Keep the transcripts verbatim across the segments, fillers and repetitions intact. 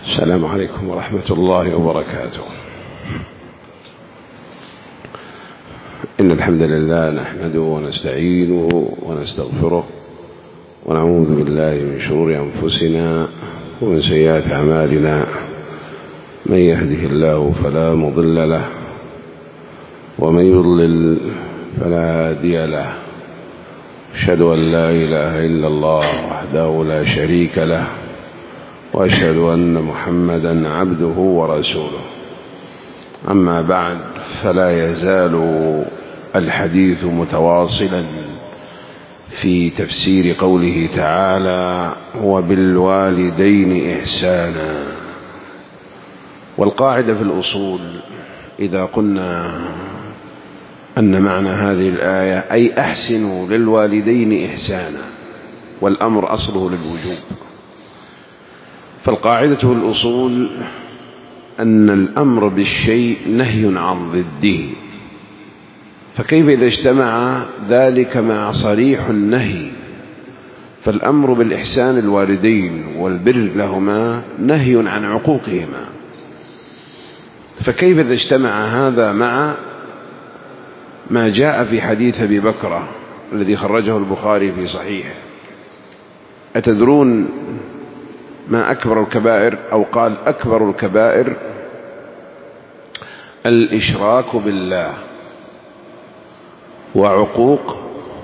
السلام عليكم ورحمة الله وبركاته. إن الحمد لله نحمده ونستعينه ونستغفره ونعوذ بالله من شرور أنفسنا ومن سيئات أعمالنا. من يهده الله فلا مضل له ومن يضلل فلا هادي له. أشهد أن لا إله إلا الله وحده لا شريك له، وأشهد أن محمدا عبده ورسوله. أما بعد، فلا يزال الحديث متواصلا في تفسير قوله تعالى: وبالوالدين إحسانا. والقاعدة في الأصول إذا قلنا أن معنى هذه الآية أي أحسنوا للوالدين إحسانا، والأمر أصله للوجوب. فالقاعدة في الأصول أن الأمر بالشيء نهي عن ضده، فكيف إذا اجتمع ذلك مع صريح النهي؟ فالأمر بالإحسان الوالدين والبر لهما نهي عن عقوقهما، فكيف إذا اجتمع هذا مع ما جاء في حديث أبي بكرة الذي خرجه البخاري في صحيحه؟ أتدرون ما أكبر الكبائر؟ أو قال: أكبر الكبائر الإشراك بالله وعقوق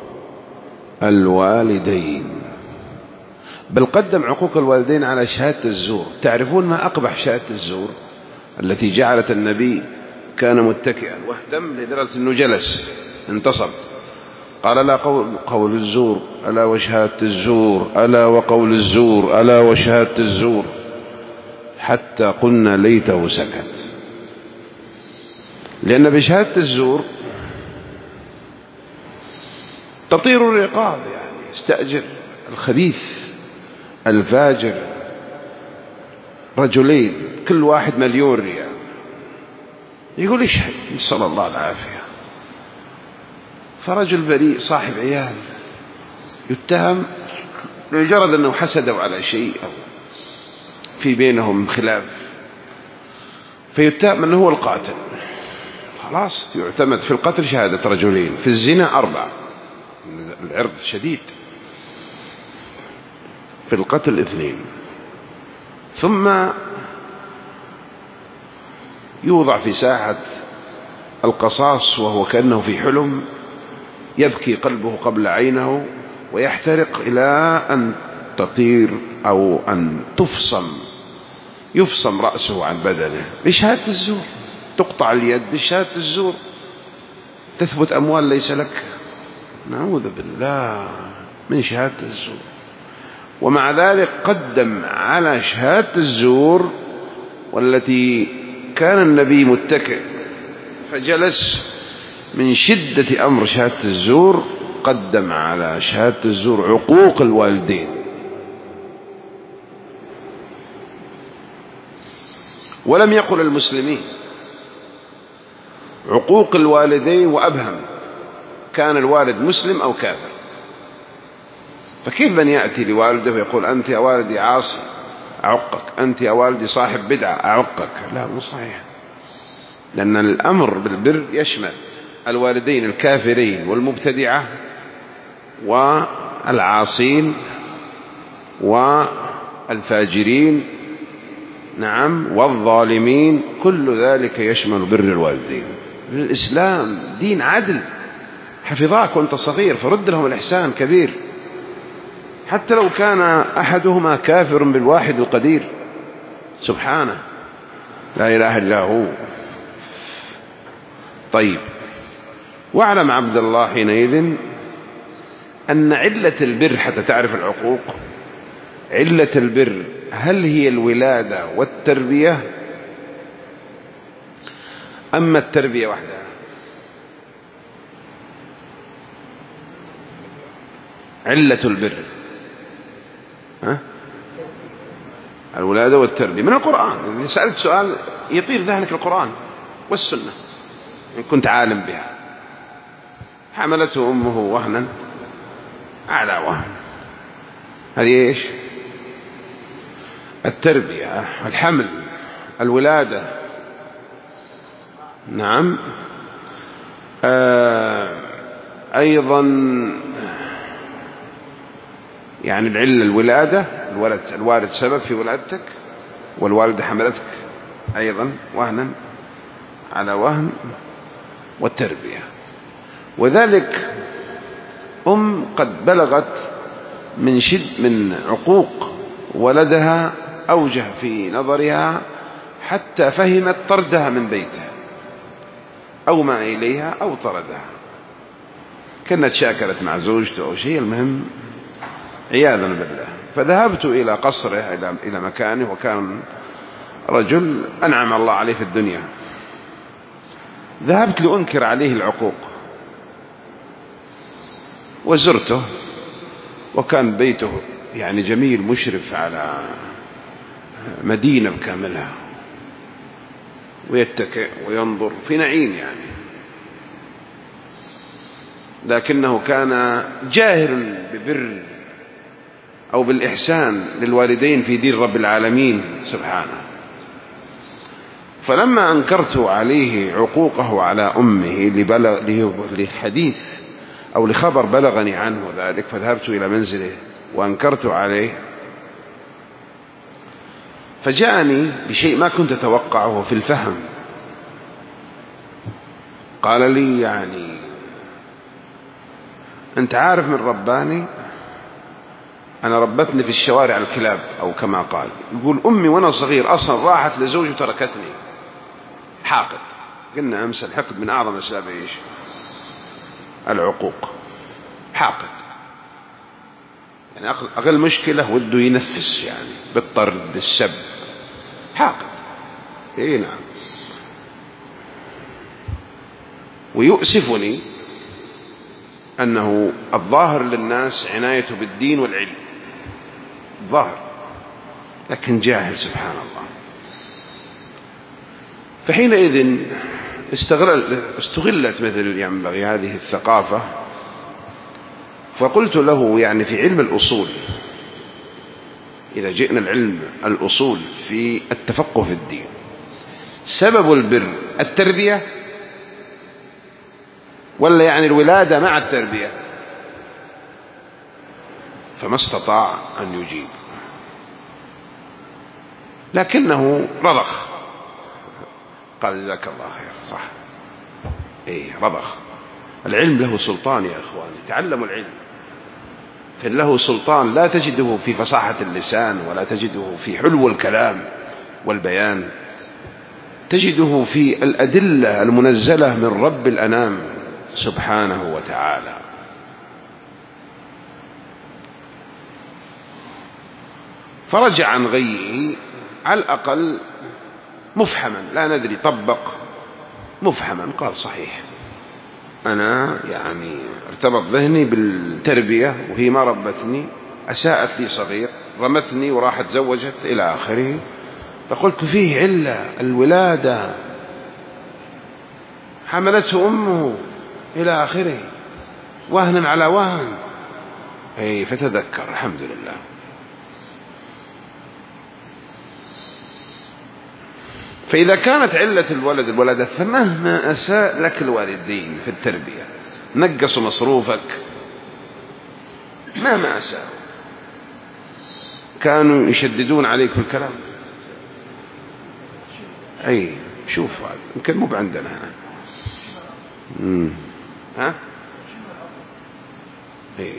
الوالدين. بل قدم عقوق الوالدين على شهادة الزور. تعرفون ما أقبح شهادة الزور التي جعلت النبي كان متكئا واهتم لدرجة أنه جلس انتصب، قال: لا قول, قول الزور ألا وشهادة الزور ألا وقول الزور ألا وشهادة الزور، حتى قلنا ليته سكت. لأن بشهادة الزور تطير الرقاب، يعني استأجر الخبيث الفاجر رجلين كل واحد مليون ريال، يقول: اشهد، نسأل الله العافية. فرجل بريء صاحب عيال يتهم لمجرد أنه حسدوا على شيء أو في بينهم خلاف، فيتهم أنه هو القاتل. خلاص يعتمد في القتل شهادة رجلين، في الزنا أربع، العرض شديد، في القتل اثنين. ثم يوضع في ساحة القصاص وهو كأنه في حلم، يبكي قلبه قبل عينه ويحترق إلى أن تطير أو أن تفصم يفصم رأسه عن بدنه بشهادة الزور. تقطع اليد بشهادة الزور، تثبت أموال ليس لك، نعوذ بالله من شهادة الزور. ومع ذلك قدم على شهادة الزور والتي كان النبي متكئ فجلس من شدة أمر شهادة الزور، قدم على شهادة الزور عقوق الوالدين. ولم يقل المسلمين عقوق الوالدين وأبهم، كان الوالد مسلم أو كافر. فكيف من يأتي لوالده ويقول: أنت يا والدي عاصي أعقك، أنت يا والدي صاحب بدعة أعقك؟ لا، مو صحيح. لأن الأمر بالبر يشمل الوالدين الكافرين والمبتدعة والعاصين والفاجرين، نعم، والظالمين، كل ذلك يشمل بر الوالدين. الإسلام دين عدل، حفظاك وأنت صغير فرد لهم الإحسان كبير، حتى لو كان أحدهما كافر بالواحد القدير سبحانه لا إله إلا هو. طيب، واعلم عبد الله حينئذ أن علة البر، حتى تعرف العقوق، علة البر هل هي الولادة والتربية أما التربية وحدها؟ علة البر ها؟ الولادة والتربية من القرآن. إذا سألت سؤال يطير ذهنك القرآن والسنة إن كنت عالم بها. حملته أمه وهنا على وهن، هذه إيش؟ التربية، الحمل، الولادة. نعم. آه أيضا يعني العلة الولادة، الولد الوالد سبب في ولادتك، والوالدة حملتك أيضا وهنا على وهن، والتربية. وذلك أم قد بلغت من شد من عقوق ولدها أوجه في نظرها حتى فهمت طردها من بيتها أو ما إليها أو طردها، كانت شاكلت مع زوجته أو شيء، المهم عياذا بالله. فذهبت إلى قصره، إلى إلى مكانه، وكان رجل أنعم الله عليه في الدنيا. ذهبت لأنكر عليه العقوق، وزرته، وكان بيته يعني جميل مشرف على مدينة بكاملها، ويتكئ وينظر في نعيم يعني، لكنه كان جاهر ببر أو بالإحسان للوالدين في دين رب العالمين سبحانه. فلما أنكرت عليه عقوقه على أمه لحديث أو لخبر بلغني عنه ذلك، فذهبت إلى منزله وأنكرت عليه، فجاءني بشيء ما كنت أتوقعه في الفهم. قال لي يعني أنت عارف من رباني؟ أنا ربتني في الشوارع الكلاب، أو كما قال. يقول أمي وأنا صغير أصلا راحت لزوجي وتركتني. حاقد. قلنا أمس الحقد من أعظم أسباب إيش؟ العقوق. حاقد يعني أقل مشكلة وده ينفس يعني بالطرد بالسب. حاقد. إيه نعم. ويؤسفني أنه الظاهر للناس عنايته بالدين والعلم، ظاهر، لكن جاهل سبحان الله. فحينئذ استغلت, استغلت مثل ينبغي هذه الثقافة. فقلت له يعني في علم الأصول، إذا جئنا العلم الأصول في التفقه في الدين، سبب البر التربية ولا يعني الولادة مع التربية؟ فما استطاع أن يجيب، لكنه رضخ. قال جزاك الله خير. صح، إيه رضخ. العلم له سلطان يا إخواني، تعلموا العلم. كان له سلطان لا تجده في فصاحة اللسان، ولا تجده في حلو الكلام والبيان، تجده في الأدلة المنزلة من رب الأنام سبحانه وتعالى. فرجع عن غيه على الأقل مفحما، لا ندري طبق مفحما. قال صحيح، أنا يعني ارتبط ذهني بالتربية وهي ما ربتني، أساءت لي صغير، رمتني وراحت زوجت إلى آخره. فقلت فيه علة الولادة، حملته أمه إلى آخره، وهنا على وهن. أي فتذكر الحمد لله. فإذا كانت علة الولد الولادة، فمهما أساء لك الوالدين في التربية، نقصوا مصروفك، مهما أساء، كانوا يشددون عليك في الكلام. أي شوف هذا يمكن مو بعندنا هنا. امم ها اي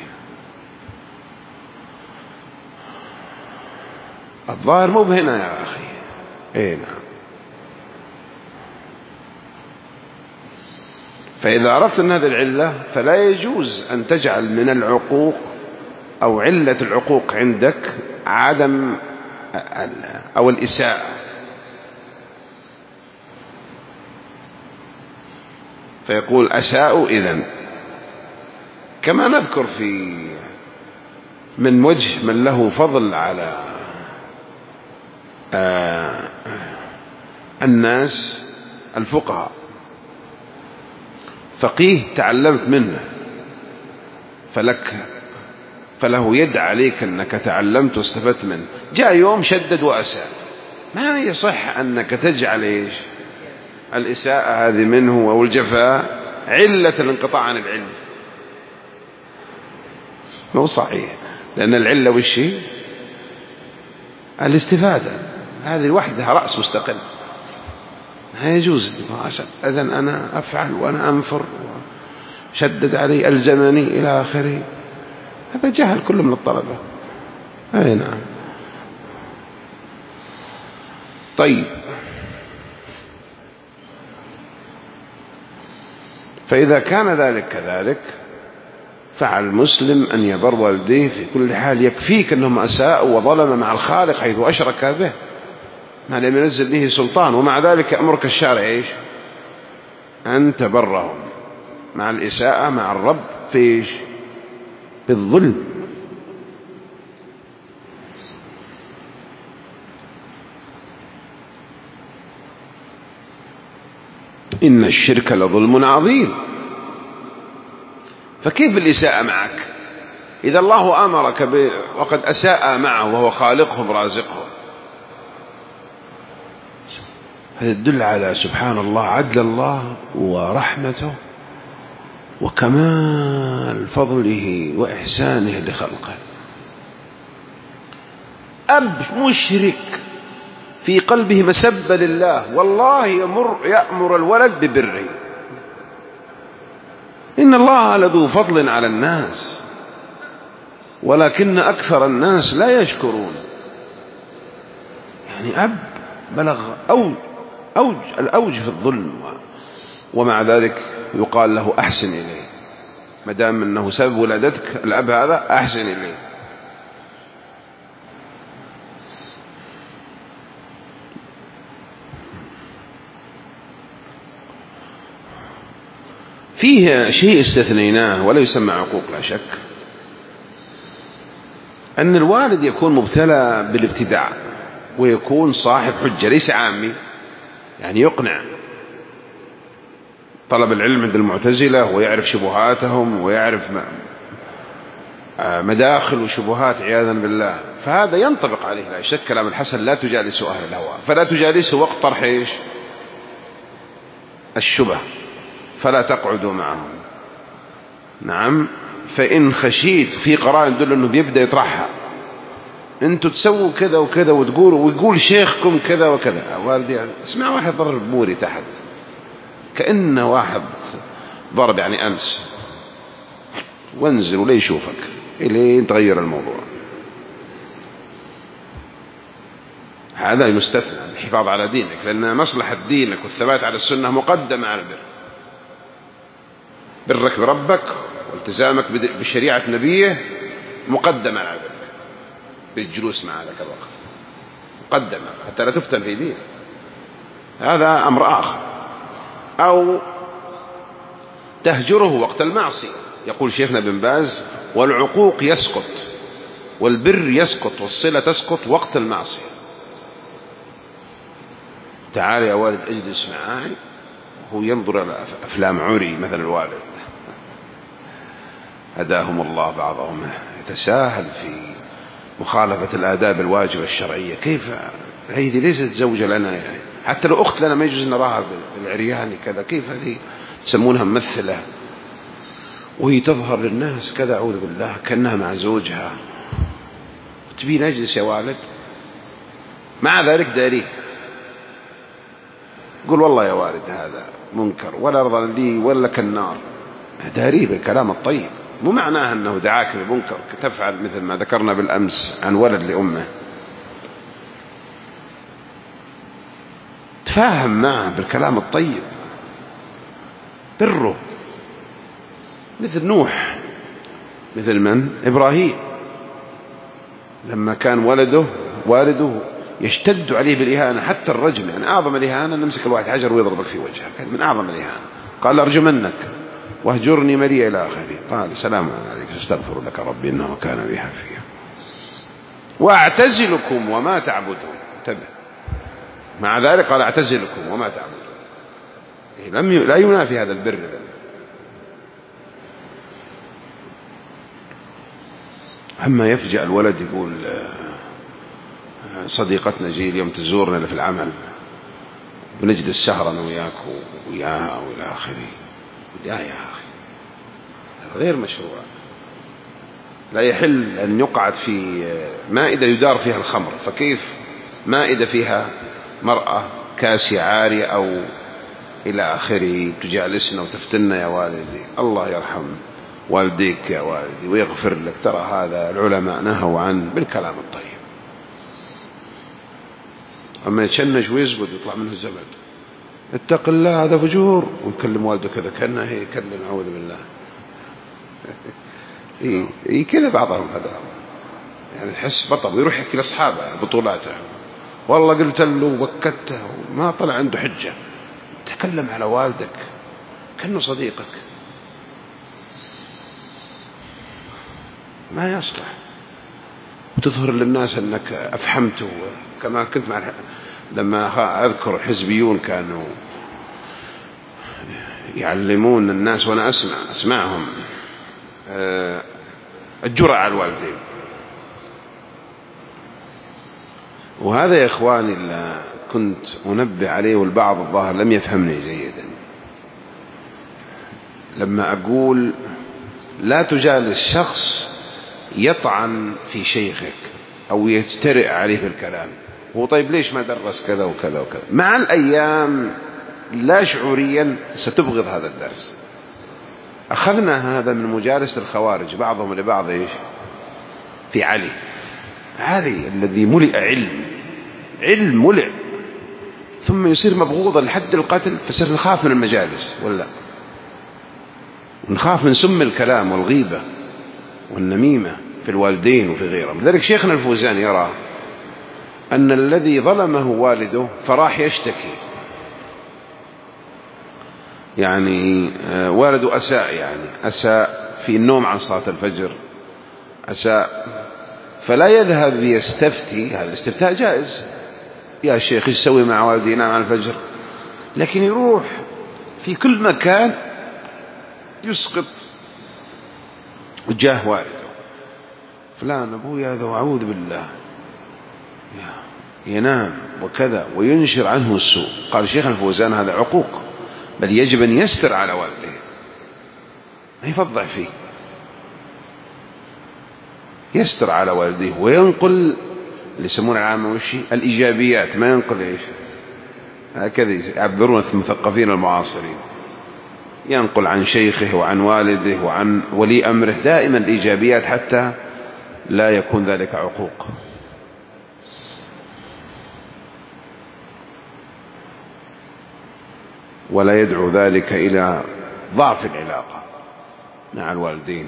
الظاهر مو بهنا يا أخي. اي نعم. فإذا عرفت أن هذه العلة، فلا يجوز أن تجعل من العقوق أو علة العقوق عندك عدم أو الإساءة. فيقول أساء إذن، كما نذكر في من وجه من له فضل على آه الناس الفقهاء. فقيه تعلمت منه، فلك فله يد عليك أنك تعلمت واستفدت منه. جاء يوم شدد وأساء، ما يصح أنك تجعل إيش الإساءة هذه منه أو الجفاء علة الانقطاع عن العلم. مو صحيح، لأن العلة والشيء الاستفادة هذه وحدها رأس مستقل، لا يجوز. إذن أنا أفعل وأنا أنفر شدد علي ألزمني إلى آخره، هذا جهل كله من الطلبة. أي نعم. طيب، فإذا كان ذلك كذلك فعلى المسلم أن يبر والديه في كل حال. يكفيك أنهم أساءوا وظلم مع الخالق حيث أشرك به ما لم ينزل به سلطان، ومع ذلك أمرك الشارع إيش أن تبرهم مع الإساءة مع الرب في إيش في الظلم. إن الشرك لظلم عظيم. فكيف الإساءة معك إذا الله أمرك ب... وقد أساء معه وهو خالقهم رازقهم؟ هذا يدل على سبحان الله عدل الله ورحمته وكمال فضله وإحسانه لخلقه. أب مشرك في قلبه مسبة لله والله يمر يأمر الولد ببره. إن الله لذو فضل على الناس ولكن أكثر الناس لا يشكرون. يعني أب بلغ أوج, أوج الأوج في الظلم، ومع ذلك يقال له أحسن إليه، ما دام أنه سبب ولادتك الأب هذا أحسن إليه. فيه شيء استثنيناه ولا يسمى عقوق لا شك، أن الوالد يكون مبتلى بالابتداع ويكون صاحب حجة ليس عامي، يعني يقنع طلب العلم عند المعتزلة ويعرف شبهاتهم ويعرف مداخل وشبهات عياذا بالله، فهذا ينطبق عليه لا شك كلام الحسن لا تجالسوا أهل الهوى، فلا تجالسه وقت طرح إيش الشبه، فلا تقعدوا معهم. نعم، فإن خشيت في قرائن تدل أنه بيبدأ يطرحها، أنتوا تسووا كذا وكذا وتقولوا ويقول شيخكم كذا وكذا. والدي يعني اسمع واحد ضرب بوري تحت كأنه واحد ضرب يعني أمس، وانزل ولا يشوفك إلين تغير الموضوع. هذا يستثنى الحفاظ على دينك، لأن مصلحة دينك والثبات على السنة مقدمة على البر. برك بربك والتزامك بشريعة نبيه مقدم على ذلك، بالجلوس معه ذاك الوقت مقدمة حتى لا تفتن في دينك، هذا أمر آخر. أو تهجره وقت المعصية. يقول شيخنا بن باز: والعقوق يسقط والبر يسقط والصلة تسقط وقت المعصية. تعال يا والد اجلس معي، هو ينظر إلى أفلام عري مثل الوالد هداهم الله بعضهم يتساهل في مخالفة الآداب الواجبة الشرعية. كيف هذه ليست زوجة لنا، يعني حتى لو أخت لنا ما يجوز نراها بالعريان كذا، كيف هذه تسمونها ممثلة وهي تظهر للناس كذا، أعوذ بالله، كأنها مع زوجها. تبي نجلس يا والد؟ مع ذلك داريه، قل والله يا والد هذا منكر ولا رضى لي ولا كالنار، داريه بالكلام الطيب، مو معناه أنه دعاك بمنكر تفعل مثل ما ذكرنا بالأمس عن ولد لأمه. تفاهم معه بالكلام الطيب، بره، مثل نوح، مثل من؟ إبراهيم، لما كان ولده والده يشتد عليه بالإهانة حتى الرجم، يعني أعظم الإهانة نمسك الواحد حجر ويضربك في وجهه، كان من أعظم الإهانة. قال: أرجمنك واهجرني مليا إلى آخره. قال: سلام عليك، استغفر لك ربي إنه كان بي حفيا، وأعتزلكم وما تعبدون. انتبه، مع ذلك قال: أعتزلكم وما تعبدون، لم ي... لا ينافي هذا البر لنا. أما يفجأ الولد يقول صديقتنا جي اليوم تزورنا في العمل بنجد السهرة أنا وياك وياها وإلى آخره. لا يا أخي غير مشروع. لا يحل أن يقعد في مائدة يدار فيها الخمر، فكيف مائدة فيها مرأة كاسية عارية أو إلى آخره تجالسنا وتفتنا؟ يا والدي الله يرحم والديك يا والدي ويغفر لك، ترى هذا العلماء نهوا عنه بالكلام الطيب. أما يتشنج ويزبد ويطلع منه الزبد، اتق الله هذا فجور، ونكلم والده كذا كأنه هي يكلم أعوذ بالله. إيه كذا بعضهم هذا يعني يحس بطل ويروح يحكي لأصحابه بطولاته، والله قلت له وبكته وما طلع عنده حجة. تكلم على والدك كأنه صديقك، ما يصلح. وتظهر للناس أنك أفحمته. كما كنت مع لما أذكر الحزبيون كانوا يعلمون الناس وأنا أسمع أسمعهم الجرأة على الوالدين. وهذا يا إخواني اللي كنت أنبه عليه، والبعض الظاهر لم يفهمني جيدا لما أقول لا تجالس شخص يطعن في شيخك أو يجترئ عليه في الكلام. هو طيب ليش ما درس كذا وكذا وكذا؟ مع الأيام لا شعوريا ستبغض هذا الدرس. أخذنا هذا من مجالسة الخوارج بعضهم لبعض إيش في علي. علي الذي ملئ علم علم ملئ، ثم يصير مبغوضا لحد القتل، فصرنا نخاف من المجالس ولا نخاف من سم الكلام والغيبة والنميمة في الوالدين وفي غيرهم. لذلك شيخنا الفوزان يرى أن الذي ظلمه والده فراح يشتكي، يعني والده أساء، يعني أساء في النوم عن صلاة الفجر، أساء، فلا يذهب يستفتي. هذا الاستفتاء جائز، يا شيخ ايش يسوي مع والدي ينام عن الفجر، لكن يروح في كل مكان يسقط وجاه والده. فلان أبوي هذا وأعوذ بالله ينام وكذا، وينشر عنه السوء. قال الشيخ الفوزان هذا عقوق، بل يجب أن يستر على والده، ما يفضح فيه، يستر على والده وينقل اللي يسمونه العامة وشي الإيجابيات، ما ينقل إيش هكذا يعبرون المثقفين المعاصرين، ينقل عن شيخه وعن والده وعن ولي أمره دائما الإيجابيات حتى لا يكون ذلك عقوق. ولا يدعو ذلك إلى ضعف العلاقة مع الوالدين.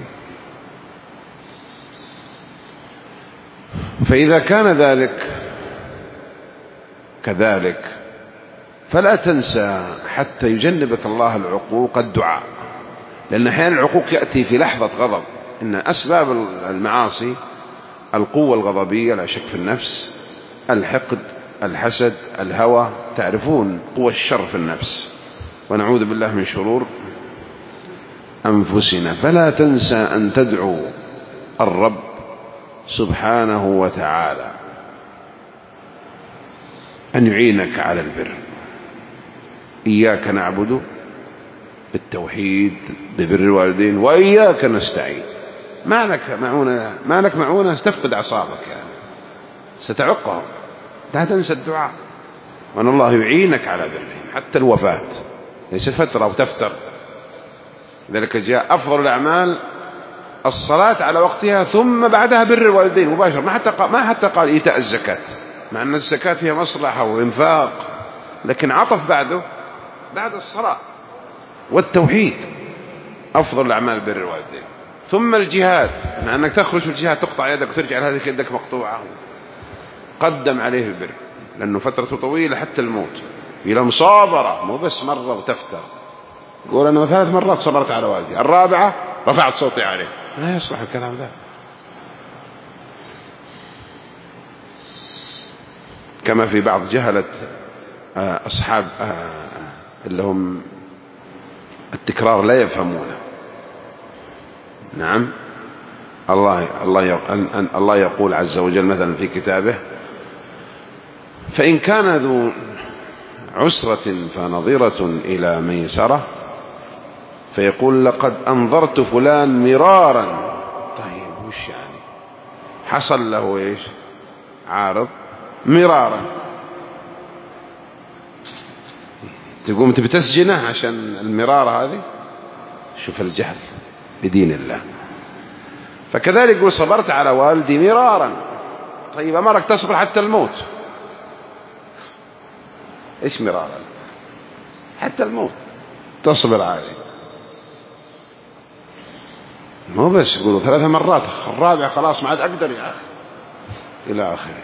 فإذا كان ذلك كذلك فلا تنسى حتى يجنبك الله العقوق الدعاء، لأن أحيانا العقوق يأتي في لحظة غضب. إن أسباب المعاصي القوة الغضبية لا شك في النفس، الحقد، الحسد، الهوى، تعرفون قوة الشر في النفس، ونعوذ بالله من شرور أنفسنا. فلا تنسى أن تدعو الرب سبحانه وتعالى أن يعينك على البر. إياك نعبد بالتوحيد ببر الوالدين، وإياك نستعين. ما لك معونة، ما لك معونة ستفقد أعصابك، يعني ستعقهم. لا تنسى الدعاء، وأن الله يعينك على برهم حتى الوفاة، ليس فترة وتفتر. ذلك جاء أفضل الأعمال الصلاة على وقتها، ثم بعدها بر الوالدين مباشرة. ما حتى قال ما حتى قال إيتاء الزكاة، مع أن الزكاة فيها مصلحة وإنفاق، لكن عطف بعده بعد الصلاة والتوحيد. أفضل الأعمال بر الوالدين، ثم الجهاد، مع أنك تخرج في الجهاد تقطع يدك وترجع هذه يدك مقطوعة، قدم عليه البر، لأنه فترة طويلة حتى الموت، إلى مصابرة، مو بس مرة وتفتر. يقول أنا ثلاث مرات صبرت على والدي، الرابعة رفعت صوتي عليه. لا يصلح الكلام ذا. كما في بعض جهلة أصحاب اللي هم التكرار لا يفهمونه. نعم، الله الله الله يقول عز وجل مثلا في كتابه: فإن كان ذو عسرة فنظرة إلى ميسرة، فيقول: لقد أنظرت فلان مرارا. طيب وش يعني؟ حصل له إيش؟ عارض مرارا. تقوم تبي تسجنه عشان المرارة هذه؟ شوف الجهل بدين الله. فكذلك يقول: صبرت على والدي مرارا. طيب أمرك تصبر حتى الموت. إيش مرارا؟ حتى الموت تصبر عليه. مو بس يقولوا ثلاث مرات، الرابع خلاص ما عاد أقدر يا أخي، إلى آخره.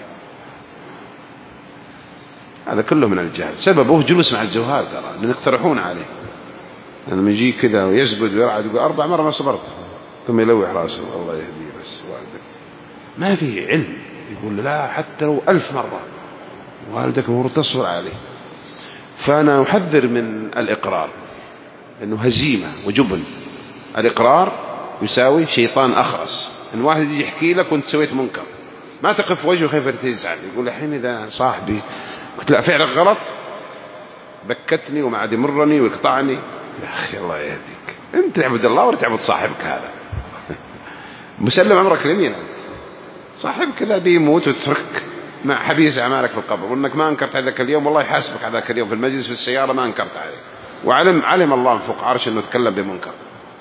هذا كله من الجهل، سببه جلوس مع الجهال، ترى لأن يقترحون عليه. لما يجي كذا ويزبد ويرعد يقول: أربع مرة ما صبرت، ثم يلوح راسه: الله يهديه بس والدك ما في علم. يقول: لا، حتى لو ألف مرة والدك المفروض تصبر عليه. فأنا أحذر من الإقرار، إنه هزيمة وجبن. الإقرار يساوي شيطان أخرس. إن واحد يجي يحكي لك وأنت سويت منكر، ما تقف وجهه خيف تزعل. يقول: الحين إذا صاحبي قلت لا فعلك غلط، بكتني وما عاد يمرني ويقطعني، يا أخي الله يهديك، أنت تعبد الله ولا تعبد صاحبك هذا؟ مسلم عمرك لمين؟ صاحبك ذا بيموت وتترك مع حبيس أعمالك في القبر، وأنك ما أنكرت هذاك اليوم والله يحاسبك هذاك اليوم في المجلس في السيارة ما أنكرت عليه، وعلم علم الله من فوق عرش أنه تكلم بمنكر.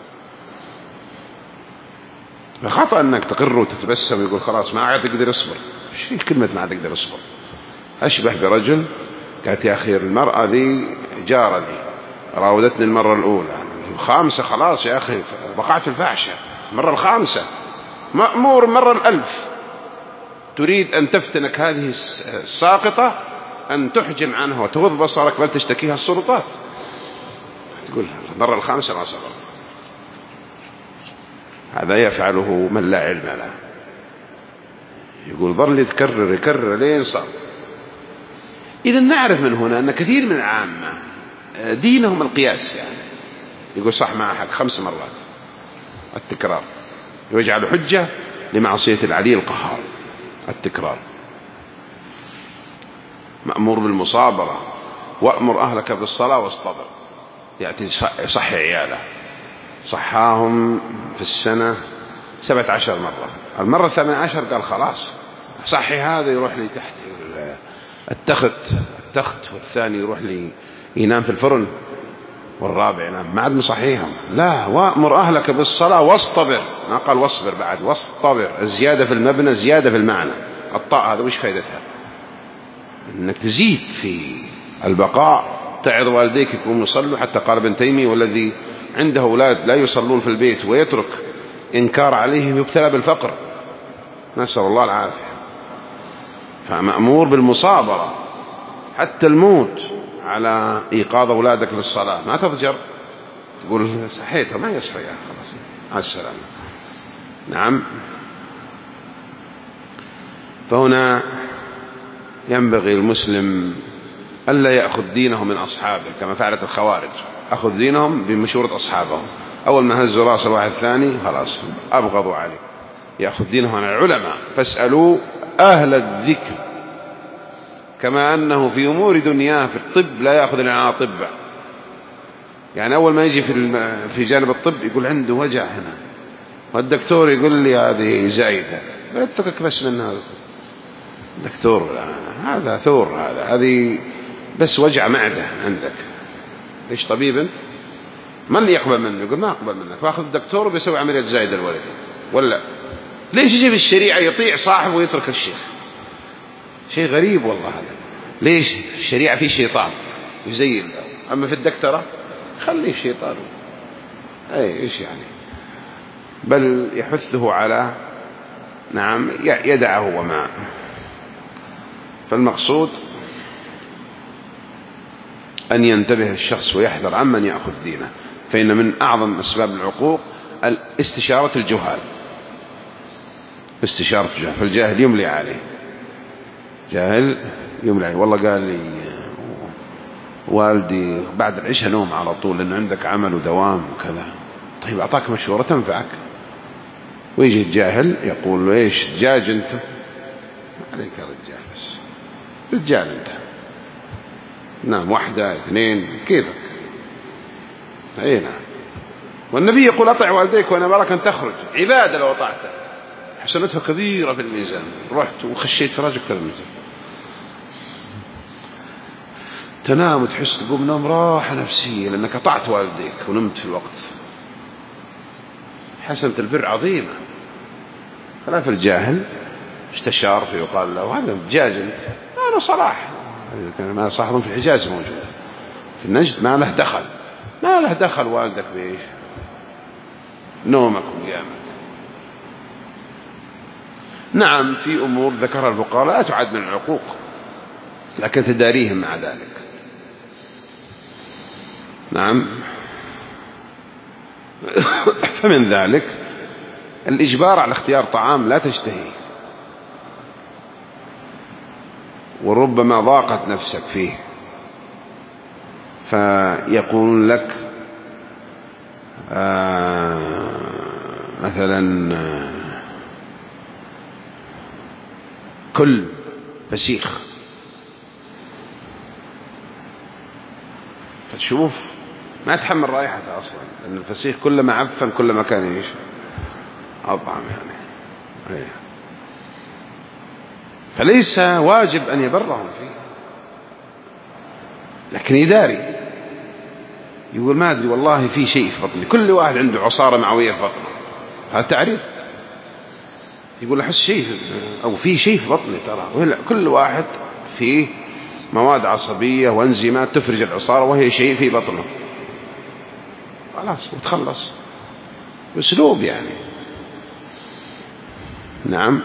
خطأ أنك تقر وتتبسم ويقول خلاص ما عاد تقدر اصبر. ايش كلمة ما عاد تقدر اصبر؟ أشبه برجل قالت: يا أخي المرأة ذي جارة لي راودتني المرة الأولى، الخامسة خلاص يا أخي وقعت في الفاحشة، المرة الخامسة مأمور مرة الألف، تريد أن تفتنك هذه الساقطة أن تحجم عنها وتغض بصرك بل تشتكيها السلطات. تقول المرة الخامسة ما صبر. هذا يفعله من لا علم له، يقول ظل يتكرر يكرر لين صار. إذا نعرف من هنا أن كثير من العامة دينهم القياس، يعني يقول صح مع حق خمس مرات التكرار، ويجعل حجة لمعصية العلي القهار التكرار. مأمور بالمصابرة: وأمر أهلك بالصلاة واصطبر. يأتي يصحي عياله، صحاهم في السنة سبعة عشر مرة، المرة الثامنة عشر قال خلاص صحي هذا يروح لي تحت التخت التخت والثاني يروح لي ينام في الفرن، والرابع ينام، ما عاد مصحيهم. لا، وأمر أهلك بالصلاة واصطبر، ما قال واصبر بعد، واصطبر. الزيادة في المبنى زيادة في المعنى. الطاء هذا وش فائدتها؟ انك تزيد في البقاء. تعظ والديك يكونوا يصلوا، حتى قال ابن تيمية: والذي عنده أولاد لا يصلون في البيت ويترك إنكار عليهم يبتلى بالفقر، نسأل الله العافية. فمأمور بالمصابرة حتى الموت على إيقاظ أولادك للصلاة، ما تضجر تقول صحيتها ما يصحي خلاص على السلامة. نعم. فهنا ينبغي المسلم ألا يأخذ دينه من أصحابه كما فعلت الخوارج، أخذ دينهم بمشورة أصحابهم. أول ما هزوا راس الواحد الثاني خلاص أبغضوا عليه. يأخذ دينه عن العلماء: فاسألوا أهل الذكر. كما أنه في أمور دنياه في الطب لا يأخذ إلا عن أطباء. يعني أول ما يجي في في جانب الطب يقول عنده وجع هنا، والدكتور يقول لي هذه زايدة، بتفكك بس من هذا دكتور، هذا ثور، هذا هذه بس وجع معدة عندك. ليش طبيب أنت؟ من اللي يقبل منه؟ يقول ما أقبل منك، فأخذ الدكتور وبيسوي عملية زايدة الولد. ولا ليش يجي في الشريعة يطيع صاحبه ويترك الشيخ؟ شيء غريب والله هذا. ليش في الشريعة في شيطان يزين له، أما في الدكتورة خليه الشيطان. أي إيش يعني؟ بل يحثه على نعم يدعه وما. فالمقصود أن ينتبه الشخص ويحذر عمن يأخذ دينه، فإن من أعظم أسباب العقوق استشارة الجهال. استشارة الجهال، فالجاهل يملي عليه، جاهل يملي عليه. والله قال لي والدي بعد العشاء نوم على طول لأنه عندك عمل ودوام وكذا. طيب أعطاك مشورة تنفعك؟ ويجي الجاهل يقول له إيش دجاج أنت؟ عليك يا رجال، بس رجال أنت، نعم واحدة اثنين كيفك. أي نعم. والنبي يقول أطع والديك وأنا براك أن تخرج، عبادة لو أطعته حسنتها كبيرة في الميزان. رحت وخشيت في رجل الميزان، تنام وتحس تقوم نوم راحة نفسية لأنك أطعت والديك ونمت في الوقت. حسنة البر عظيمة. خلاف الجاهل استشار فيقال له هذا دجاج أنت، أنا صلاح ما صاحبهم في الحجاز موجود، في النجد ما له دخل، ما له دخل والدك بإيش نومك وقيامك. نعم في أمور ذكرها الفقهاء لا تعد من العقوق لكن تداريهم مع ذلك. نعم. فمن ذلك الإجبار على اختيار طعام لا تشتهي وربما ضاقت نفسك فيه، فيقول لك آه مثلا آه كل فسيخ، فتشوف ما تحمل رائحته أصلا، لأن الفسيخ كلما عفن كلما كان إيش أطعم يعني. أيه. فليس واجب أن يبرهم فيه لكن يداري، يقول ما أدري والله في شيء في بطني، كل واحد عنده عصارة معوية في بطنه، هذا تعريف. يقول أحس شيء أو في شيء في بطني ترى، كل واحد فيه مواد عصبية وانزيمات تفرج العصارة وهي شيء في بطنه، خلاص وتخلص. أسلوب يعني. نعم.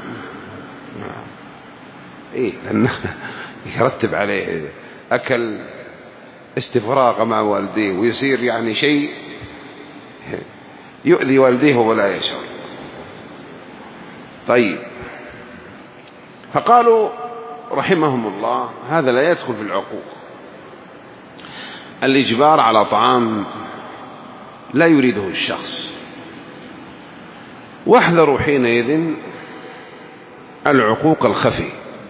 إيه لأنه يرتب عليه أكل استفراغ مع والديه ويصير يعني شيء يؤذي والديه ولا يشعر. طيب فقالوا رحمهم الله هذا لا يدخل في العقوق، الإجبار على طعام لا يريده الشخص. واحذروا حينئذ العقوق الخفي،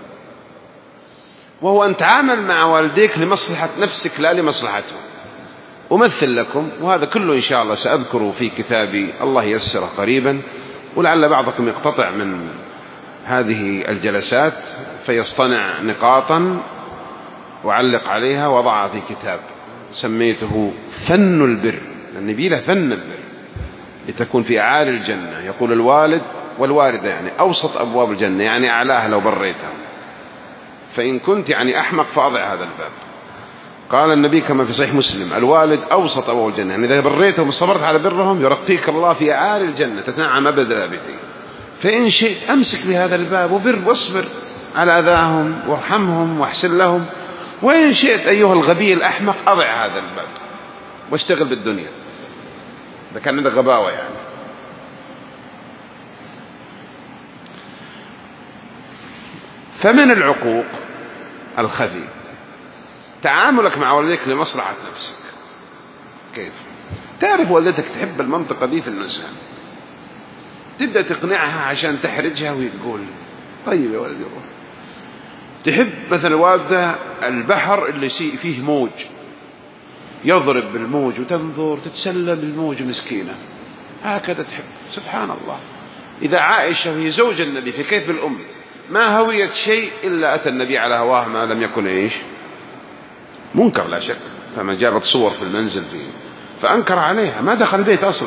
وهو أن تعامل مع والديك لمصلحة نفسك لا لمصلحتهم. أمثل لكم، وهذا كله إن شاء الله سأذكره في كتابي الله يسره قريبا، ولعل بعضكم يقتطع من هذه الجلسات فيصطنع نقاطا وعلق عليها وضعها في كتاب سميته فن البر، النبي له فن البر لتكون في أعالي الجنة. يقول الوالد والوالدة يعني أوسط أبواب الجنة، يعني أعلاها لو بريتها، فإن كنت يعني أحمق فأضع هذا الباب. قال النبي كما في صحيح مسلم الوالد أوسط أبواب الجنة، يعني إذا بريتهم وصبرت على برهم يرقيك الله في أعالي الجنة تتنعم أبد الآبدين. فإن شئت أمسك بهذا الباب وبر واصبر على أذاهم وارحمهم واحسن لهم، وإن شئت أيها الغبي الأحمق أضع هذا الباب واشتغل بالدنيا إذا كان عندك غباوة يعني. فمن العقوق الخفي تعاملك مع والديك لمصلحة نفسك. كيف؟ تعرف والدتك تحب المنطقة دي في النزهة، تبدأ تقنعها عشان تحرجها وتقول طيب يا ولدي روح. تحب مثلا والدة البحر اللي فيه موج، يضرب بالموج وتنظر تتسلى بالموج مسكينة، هكذا تحب. سبحان الله، إذا عائشة وهي زوج النبي في كيف الأم ما هويت شيء إلا أتى النبي على هواه ما لم يكن إيش منكر لا شك، فما جابت صور في المنزل فيه فأنكر عليها، ما دخل البيت أصلا،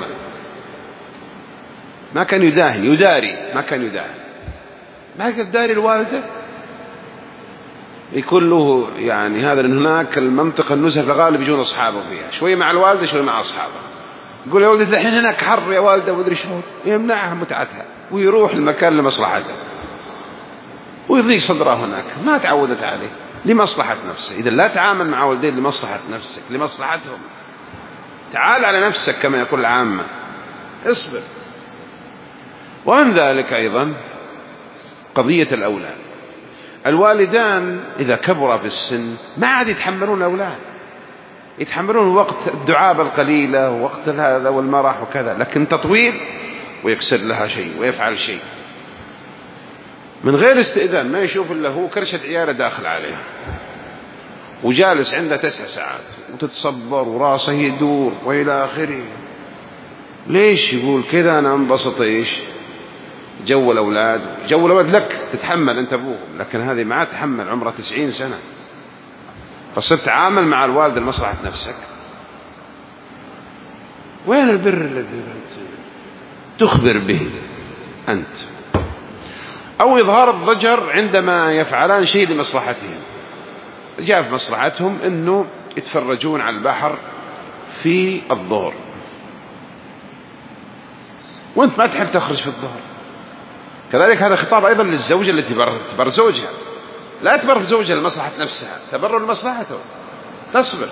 ما كان يداهن يداري، ما كان يداهن، ما كان يداري الوالدة. يكون له يعني هذا لأن هناك المنطقة النزهة في الغالب يجون أصحابه فيها، شوي مع الوالدة شوي مع أصحابه. يقول يا ولدي الحين هناك حر يا والدة ومدري شلون، يمنعها متعتها ويروح المكان لمصلحته ويضيق صدره هناك، ما تعودت عليه لمصلحة نفسه. إذا لا تعامل مع والدين لمصلحة نفسك لمصلحتهم، تعال على نفسك كما يقول العامة، اصبر. ومن ذلك أيضا قضية الأولاد. الوالدان إذا كبر في السن ما عاد يتحملون الأولاد، يتحملون وقت الدعابة القليلة ووقت هذا والمرح وكذا، لكن تطويل ويكسر لها شيء ويفعل شيء من غير استئذان، ما يشوف إلا هو كرشة عياله داخل عليها وجالس عنده تسع ساعات وتتصبر وراسه يدور وإلى آخره. ليش؟ يقول كذا أنا انبسط. إيش جو الأولاد؟ جو الأولاد لك تتحمل أنت أبوهم، لكن هذه ما تحمل عمرها تسعين سنة، فصرت تعامل مع الوالد لمصلحة نفسك. وين البر الذي تخبر به أنت؟ أو إظهار الضجر عندما يفعلان شيء لمصلحتهم. جاء في مصلحتهم أنه يتفرجون على البحر في الظهر وأنت ما تحب تخرج في الظهر. كذلك هذا خطاب أيضا للزوجة التي تبر زوجها، لا تبر زوجها لمصلحة نفسها، تبر لمصلحته، تصبر.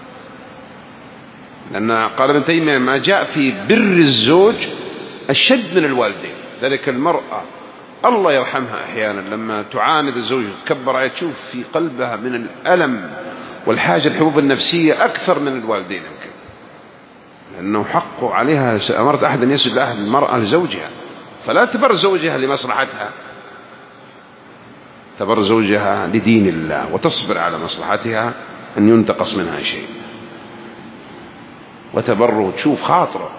لأن قال ابن تيمية ما جاء في بر الزوج أشد من الوالدين. ذلك المرأة الله يرحمها أحيانا لما تعاند الزوج وتكبر عليه تشوف في قلبها من الألم والحاجة الحبوب النفسية أكثر من الوالدين يمكن، لأنه حقه عليها. أمرت أحد أن يسجد لأحد المرأة لزوجها، فلا تبر زوجها لمصلحتها، تبر زوجها لدين الله وتصبر على مصلحتها أن ينتقص منها شيء، وتبره تشوف خاطره.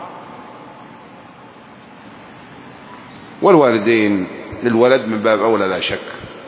والوالدين للولد من باب أولى لا شك،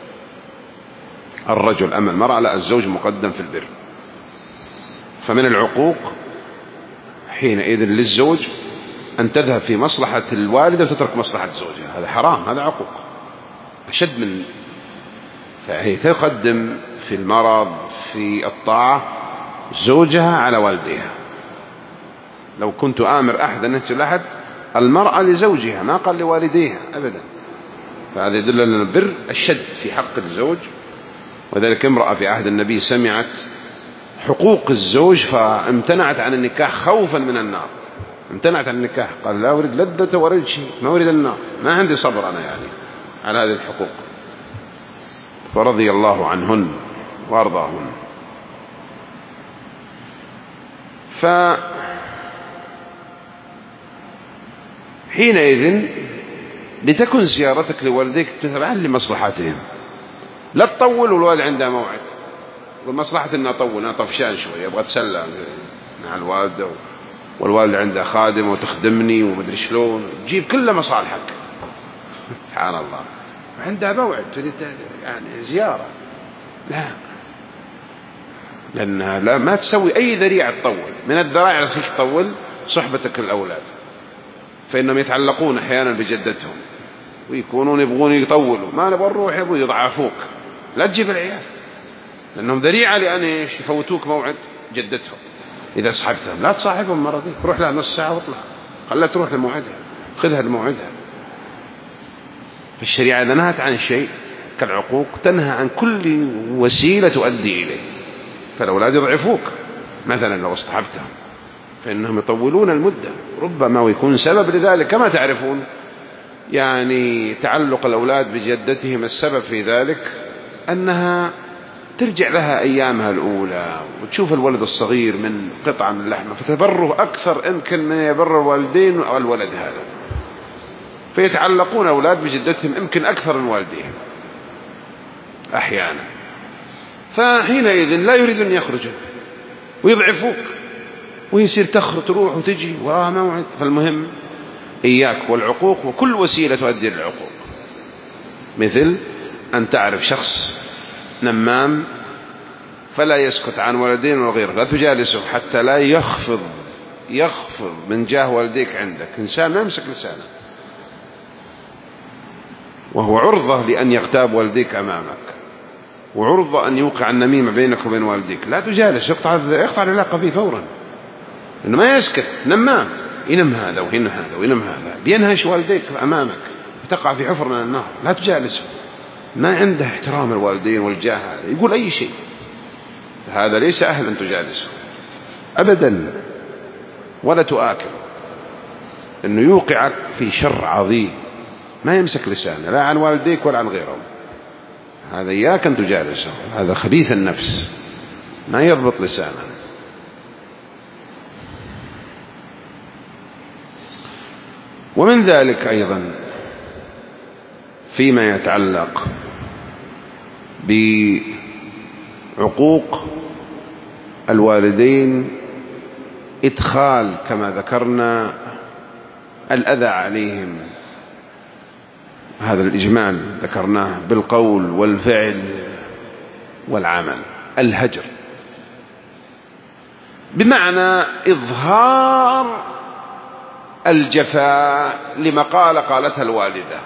الرجل أما المرأة لا، الزوج مقدم في البر. فمن العقوق حينئذ للزوج أن تذهب في مصلحة الوالدة وتترك مصلحة زوجها، هذا حرام، هذا عقوق أشد من. فهي تقدم في المرض في الطاعة زوجها على والديها. لو كنت آمر أحد أن يتل أحد المرأة لزوجها ما قال لوالديها أبدا. فهذا يدل أن البر الشد في حق الزوج. وذلك امرأة في عهد النبي سمعت حقوق الزوج فامتنعت عن النكاح خوفا من النار، امتنعت عن النكاح، قال لا أريد لذة ولا أريد شيء، ما أريد النار، ما عندي صبر أنا يعني على هذه الحقوق. فرضي الله عنهن وأرضاهن. فحينئذ لتكن زيارتك لوالديك تتبعا لمصلحتهم، لا تطول والوالد عنده موعد، والمصلحة أن أطول، أنا طفشان شوي أبغى أتسلى مع الوالدة، والوالد عنده خادم وتخدمني ومدري شلون، تجيب كل مصالحك. سبحان الله، عندها موعد تريد يعني زيارة، لا، لأنها لا ما تسوي أي ذريعة تطول. من الذرائع التي تطول صحبتك الأولاد، فإنهم يتعلقون أحيانا بجدتهم ويكونون يبغون يطولوا، ما نبغى نروح يبغوا يضعفوك، لا تجيب العيال لأنهم ذريعة لأن يفوتوك موعد جدتهم. إذا صحبتهم لا تصاحبهم مرة دي، روح لها نص ساعة واطلع، خلها تروح لموعدها، خذها لموعدها. فالشريعة إذا نهت عن شيء كالعقوق تنهى عن كل وسيلة تؤدي إليه. فالأولاد يضعفوك مثلا لو اصطحبتهم، فإنهم يطولون المدة ربما ويكون سبب لذلك. كما تعرفون يعني تعلق الأولاد بجدتهم السبب في ذلك أنها ترجع لها أيامها الأولى، وتشوف الولد الصغير من قطعة من اللحمة فتبره أكثر يمكن من يبر الوالدين أو الولد هذا، فيتعلقون الأولاد بجدتهم يمكن أكثر من والديهم أحيانا. فحينئذ لا يريد أن يخرجوا ويضعفوك ويصير تخرج تروح وتجي وراها موعد. فالمهم إياك والعقوق وكل وسيلة تؤدي للعقوق، مثل أن تعرف شخص نمام فلا يسكت عن والدين وغيره، لا تجالسه حتى لا يخفض يخفض من جاه والديك عندك. إنسان ما يمسك لسانه وهو عرضة لأن يغتاب والديك أمامك، وعرضة أن يوقع النميمة بينك وبين والديك. لا تجالس، يقطع يقطع العلاقة فيه فورا، إنه ما يسكت، نمام، ينم هذا وينم هذا وينم هذا، بينهش والديك أمامك فتقع في حفر من النار. لا تجالسه، ما عنده احترام الوالدين والجاه، هذا يقول أي شيء، هذا ليس أهل أن تجالسه أبدا ولا تؤاكل، إنه يوقعك في شر عظيم. ما يمسك لسانه لا عن والديك ولا عن غيرهم، هذا إياك أن تجالسه، هذا خبيث النفس ما يضبط لسانه. ومن ذلك أيضا فيما يتعلق بعقوق الوالدين إدخال كما ذكرنا الأذى عليهم، هذا الإجمال ذكرناه بالقول والفعل والعمل. الهجر بمعنى إظهار الجفاء لمقالة قالتها الوالدة،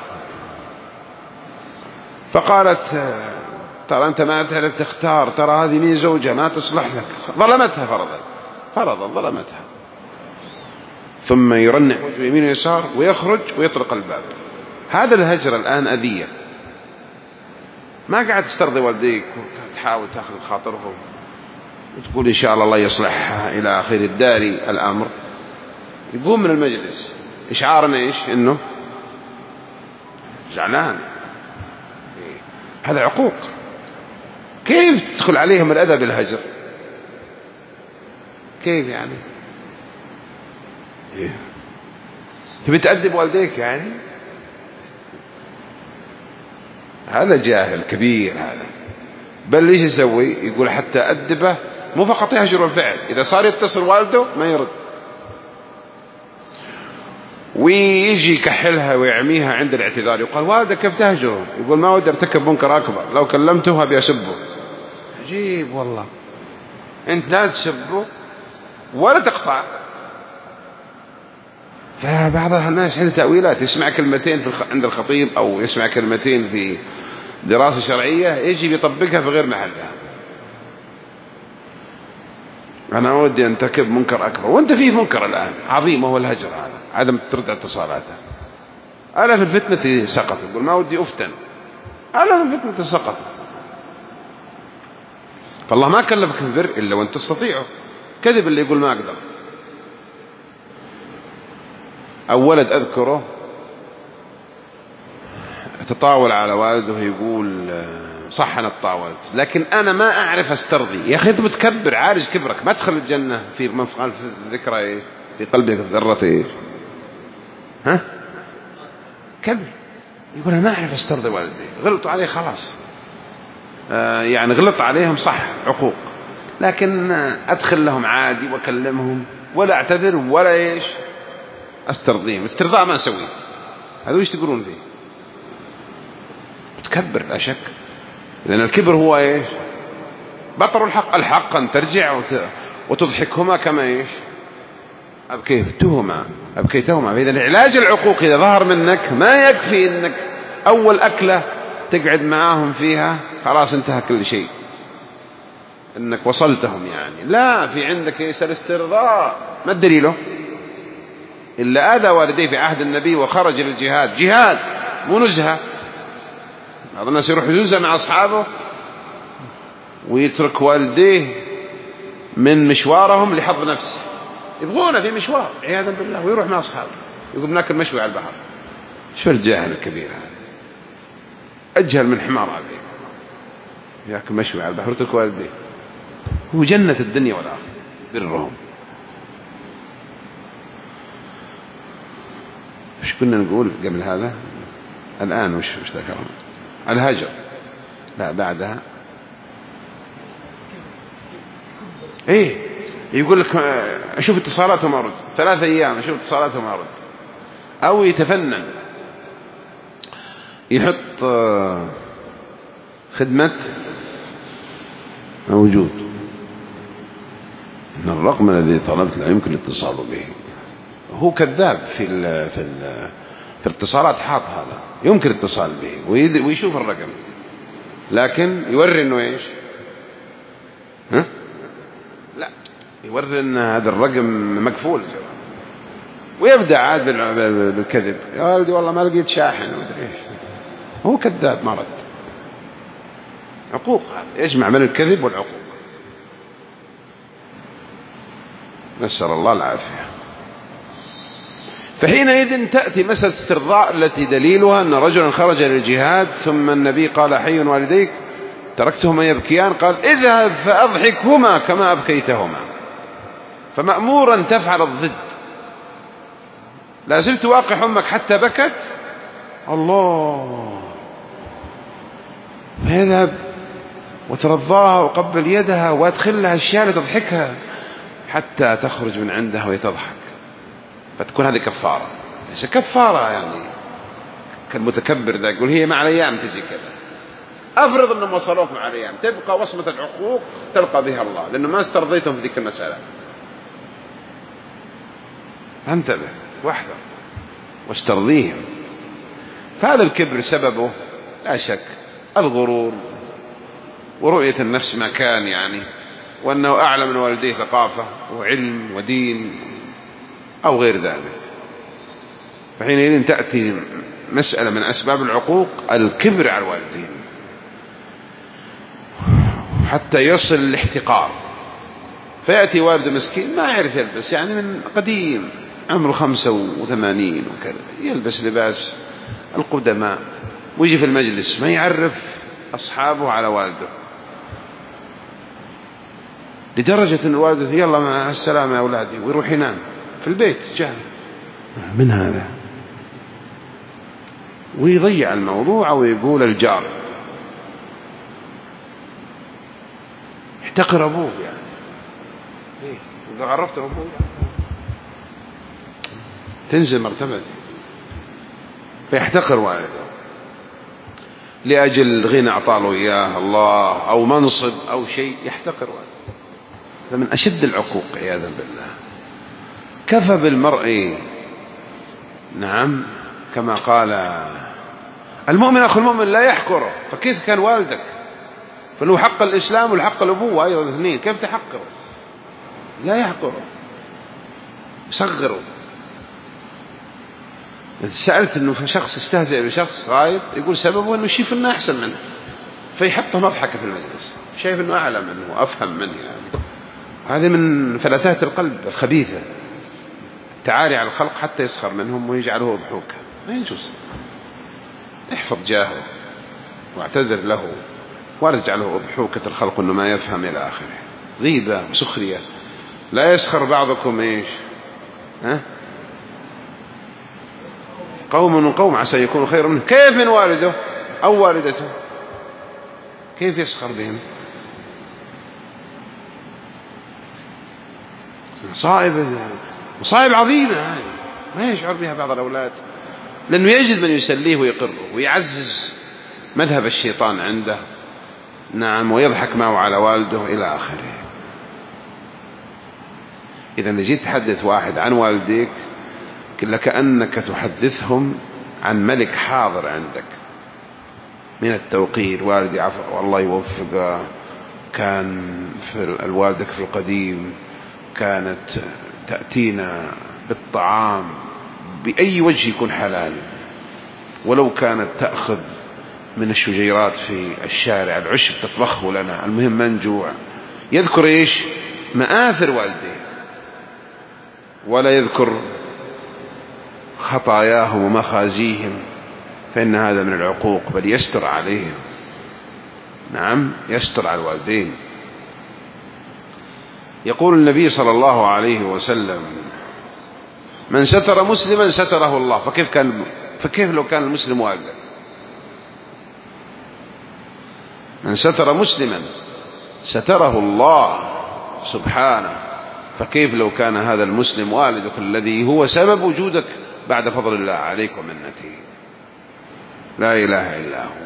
فقالت ترى أنت ما تعرف تختار، ترى هذه مين زوجة ما تصلح لك، ظلمتها فرضا فرضا ظلمتها، ثم يرنع وجهه يمين ويسار ويخرج ويطرق الباب. هذا الهجر الآن أذية، ما قاعد تسترضي والديك وتحاول تأخذ خاطرهم وتقول إن شاء الله الله يصلحها إلى آخر الدار الأمر. يقوم من المجلس إشعارنا إيش؟ إنه زعلان. هذا عقوق. كيف تدخل عليهم الأذى بالهجر؟ كيف يعني؟ إيه؟ تبي تأدب والديك يعني؟ هذا جاهل كبير هذا. بل ليش يسوي؟ يقول حتى أدبه مو فقط يهجر الفعل، إذا صار يتصل والده ما يرد، ويجي يكحلها ويعميها عند الاعتذار، يقال والدك كيف تهجره؟ يقول ما ودي ارتكب منكر أكبر، لو كلمته أبي أسبه. عجيب والله، أنت لا تسبه ولا تقطع. فبعض الناس عنده تأويلات، يسمع كلمتين في عند الخطيب أو يسمع كلمتين في دراسة شرعية يجي يطبقها في غير محلها. أنا ودي أنتكب منكر أكبر، وأنت فيه منكر الآن عظيم وهو الهجر، هذا عدم ترد اتصالاته. أنا في الفتنة سقط، يقول ما ودي أفتن، أنا في الفتنة سقط. فالله ما كلفك البر إلا وأنت تستطيعه. كذب اللي يقول ما أقدر. أو ولد أذكره تطاول على والده، يقول صح أنا تطاولت لكن أنا ما أعرف أسترضي. يا أخي أنت متكبر عارج كبرك، ما تدخل الجنة في مفعل في الذكرى إيه؟ في قلبك ذرة إيه؟ ها؟ كبر. يقول أنا ما أعرف أسترضي والدي، غلطوا عليه خلاص. آه يعني غلط عليهم صح عقوق، لكن أدخل لهم عادي وأكلمهم ولا أعتذر ولا إيش أسترضيهم. استرضاء ما أسوي. هذا إيش تقولون فيه؟ تكبر لا شك، لأن الكبر هو إيش؟ بطر الحق. الحق أن ترجع وتضحكهما كما إيش؟ أبكيتهما أبكيتهما. فإذا العلاج العقوق إذا ظهر منك ما يكفي إنك أول أكلة تقعد معاهم فيها خلاص انتهى كل شيء، إنك وصلتهم يعني. لا، في عندك إيش؟ الاسترضاء. ما الدليله؟ إلا آذى والديه في عهد النبي وخرج للجهاد، جهاد مو نزهة. بعض الناس يروح ينزه مع أصحابه ويترك والديه من مشوارهم لحظ نفسه، يبغونه في مشوار عياذا بالله، ويروح مع أصحابه يقول ناكل مشوي على البحر. شو الجاهل الكبير هذا؟ أجهل من حمار هذا، ياكل مشوي على البحر ويترك والديه. هو جنة الدنيا والآخرة برهم. وش كنا نقول قبل هذا؟ الآن وش وش ذكرنا؟ الهجر. لا بعدها ايه يقول لك اشوف اتصالاتهم ارد، ثلاثة ايام اشوف اتصالاتهم ارد. او يتفنن يحط خدمة موجود ان الرقم الذي طلبت لا يمكن الاتصال به. هو كذاب في ال في ال في الاتصالات، حاط هذا يمكن الاتصال به ويشوف الرقم، لكن يوري انه ايش؟ ها؟ لا، يوري ان هذا الرقم مقفول، ويبدأ عاد بالكذب. يا ولدي والله ما لقيت شاحن ومدري ايش. هو كذاب ما رد. عقوق، هذا يجمع من الكذب والعقوق. نسأل الله العافية. فحينئذ تأتي مسألة استرضاء التي دليلها أن رجلا خرج للجهاد ثم النبي قال حي والديك تركتهما يبكيان، قال اذهب فأضحكهما كما أبكيتهما. فمأمورا تفعل الضد، لا زلت واقع أمك حتى بكت. الله، فيذهب وترضاها وقبل يدها وادخل لها الشال وتضحكها حتى تخرج من عندها وهي تضحك، فتكون هذه كفارة. ليس كفارة يعني كالمتكبر ذا يقول هي مع الأيام تجي كذا. أفرض أنهم وصلوك مع الأيام، تبقى وصمة العقوق تلقى بها الله، لأنه ما استرضيتهم في ذيك المسألة. انتبه واحذر واسترضيهم. فهذا الكبر سببه لا شك الغرور ورؤية النفس ما كان يعني، وأنه أعلى من والديه ثقافة وعلم ودين أو غير ذلك. فحينئذ تأتي مسألة من أسباب العقوق الكبر على الوالدين حتى يصل الاحتقار. فيأتي والد مسكين ما يعرف يلبس، يعني من قديم عمره خمسة وثمانين وكذا، يلبس لباس القدماء ويجي في المجلس ما يعرف أصحابه على والده، لدرجة أن والده يلا مع السلامة يا أولادي ويروح ينام في البيت جاهل من هذا، ويضيع الموضوع ويقول الجار احتقر أبوه يعني إيه؟ إذا عرفت أبوه تنزل مرتبته، فيحتقر والده لأجل غنى أعطاله إياه الله أو منصب أو شيء، يحتقر والده. هذا من أشد العقوق عياذا بالله. كفى بالمرء نعم كما قال المؤمن أخو المؤمن لا يحقره، فكيف كان والدك؟ فله حق الإسلام والحق الأبوة أيضا اثنين، كيف تحقره؟ لا يحقره، يصغره. سألت أنه في شخص استهزئ بشخص غايب يقول سببه أنه يشوف أنه أحسن منه فيحطه مضحكة في المجلس، شايف أنه أعلى منه وأفهم منه يعني. هذه من فلتات القلب الخبيثة، التعالي على الخلق حتى يسخر منهم ويجعله أضحوكا، ما يجوز. احفظ جاهه واعتذر له وارجع له أضحوكة الخلق أنه ما يفهم إلى آخره. غيبة وسخرية. لا يسخر بعضكم إيش ها قوم من قوم عسى يكونوا خير منه. كيف من والده أو والدته؟ كيف يسخر بهم؟ مصائب مصائب عظيمة ما يشعر بها بعض الأولاد، لأنه يجد من يسليه ويقره ويعزز مذهب الشيطان عنده نعم، ويضحك معه على والده إلى آخره. إذا جيت تحدث واحد عن والديك لكأنك تحدثهم عن ملك حاضر عندك من التوقير. والدي عفو والله يوفقه، كان في الوالدك في القديم كانت تأتينا بالطعام بأي وجه يكون حلال، ولو كانت تأخذ من الشجيرات في الشارع العشب تطبخه لنا، المهم ما نجوع. يذكر إيش مآثر والديه ولا يذكر خطاياهم ومخازيهم، فإن هذا من العقوق، بل يستر عليهم. نعم يستر على الوالدين. يقول النبي صلى الله عليه وسلم من ستر مسلما ستره الله. فكيف كان فكيف لو كان المسلم والده؟ من ستر مسلما ستره الله سبحانه، فكيف لو كان هذا المسلم والدك الذي هو سبب وجودك بعد فضل الله عليك ومنته. لا إله إلا هو.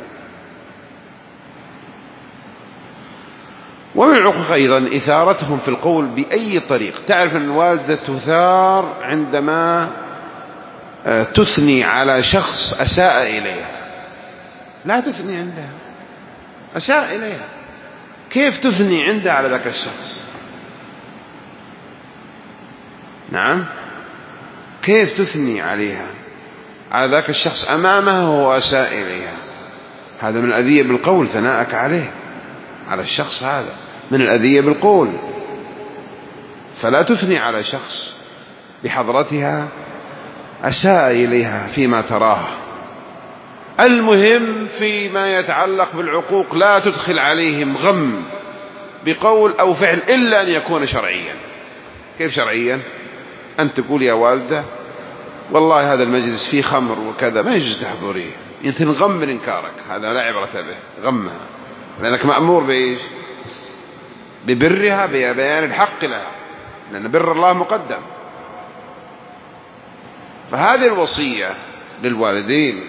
ومن العقوق أيضا إثارتهم في القول بأي طريق. تعرف أن الوالدة تثار عندما تثني على شخص أساء إليها، لا تثني عندها، أساء إليها، كيف تثني عندها على ذاك الشخص؟ نعم كيف تثني عليها على ذاك الشخص أمامها وهو أساء إليها؟ هذا من الأذية بالقول، ثناءك عليه على الشخص هذا من الأذية بالقول. فلا تثني على شخص بحضرتها أساء إليها فيما تراه. المهم فيما يتعلق بالعقوق لا تدخل عليهم غم بقول أو فعل إلا أن يكون شرعيا. كيف شرعيا؟ أن تقول يا والدة والله هذا المجلس فيه خمر وكذا ما يجوز تحضريه، أنت غم من إنكارك، هذا لا عبرة به، غمها، لأنك مأمور بإيش؟ ببرها، ببيان الحق لها، لأن بر الله مقدم. فهذه الوصية للوالدين